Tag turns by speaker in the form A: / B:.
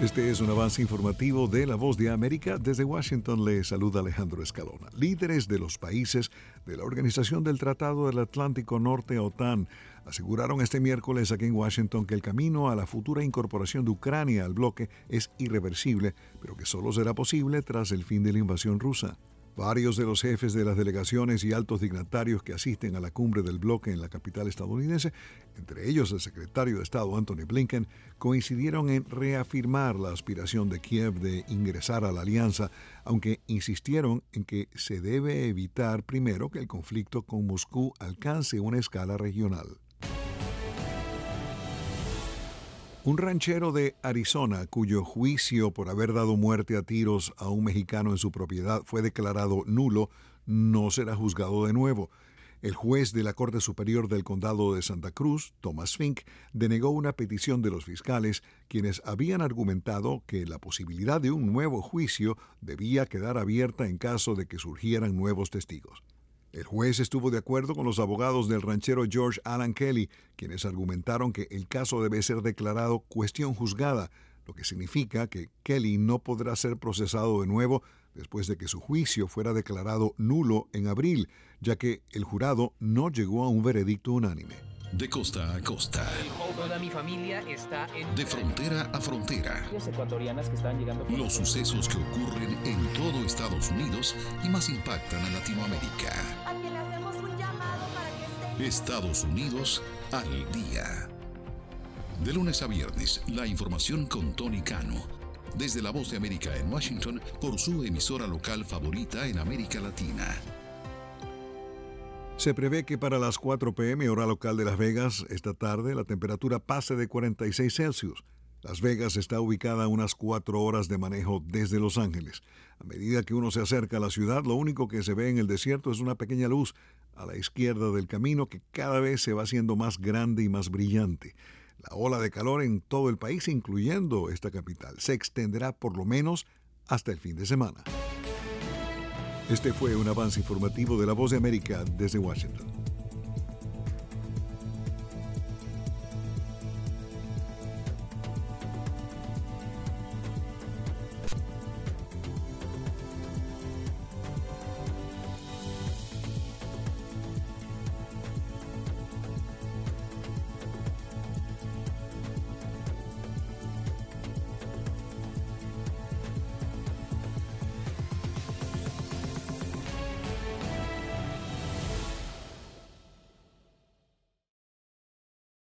A: Este es un avance informativo de La Voz de América. Desde Washington le saluda Alejandro Escalona. Líderes de los países de la Organización del Tratado del Atlántico Norte, OTAN, aseguraron este miércoles aquí en Washington que el camino a la futura incorporación de Ucrania al bloque es irreversible, pero que solo será posible tras el fin de la invasión rusa. Varios de los jefes de las delegaciones y altos dignatarios que asisten a la cumbre del bloque en la capital estadounidense, entre ellos el secretario de Estado Antony Blinken, coincidieron en reafirmar la aspiración de Kiev de ingresar a la alianza, aunque insistieron en que se debe evitar primero que el conflicto con Moscú alcance una escala regional. Un ranchero de Arizona, cuyo juicio por haber dado muerte a tiros a un mexicano en su propiedad fue declarado nulo, no será juzgado de nuevo. El juez de la Corte Superior del Condado de Santa Cruz, Thomas Fink, denegó una petición de los fiscales, quienes habían argumentado que la posibilidad de un nuevo juicio debía quedar abierta en caso de que surgieran nuevos testigos. El juez estuvo de acuerdo con los abogados del ranchero George Alan Kelly, quienes argumentaron que el caso debe ser declarado cuestión juzgada, lo que significa que Kelly no podrá ser procesado de nuevo después de que su juicio fuera declarado nulo en abril, ya que el jurado no llegó a un veredicto unánime.
B: De costa a costa.
C: Toda mi familia está en...
B: De frontera a frontera.
C: Ecuatorianas que están llegando...
B: Los sucesos que ocurren en todo Estados Unidos y más impactan a Latinoamérica.
D: A quien le hacemos un llamado para que esté...
B: Estados Unidos al día. De lunes a viernes, la información con Tony Cano. Desde La Voz de América en Washington, por su emisora local favorita en América Latina.
A: Se prevé que para las 4 p.m. hora local de Las Vegas, esta tarde, la temperatura pase de 46 Celsius. Las Vegas está ubicada a unas 4 horas de manejo desde Los Ángeles. A medida que uno se acerca a la ciudad, lo único que se ve en el desierto es una pequeña luz a la izquierda del camino que cada vez se va haciendo más grande y más brillante. La ola de calor en todo el país, incluyendo esta capital, se extenderá por lo menos hasta el fin de semana. Este fue un avance informativo de La Voz de América desde Washington.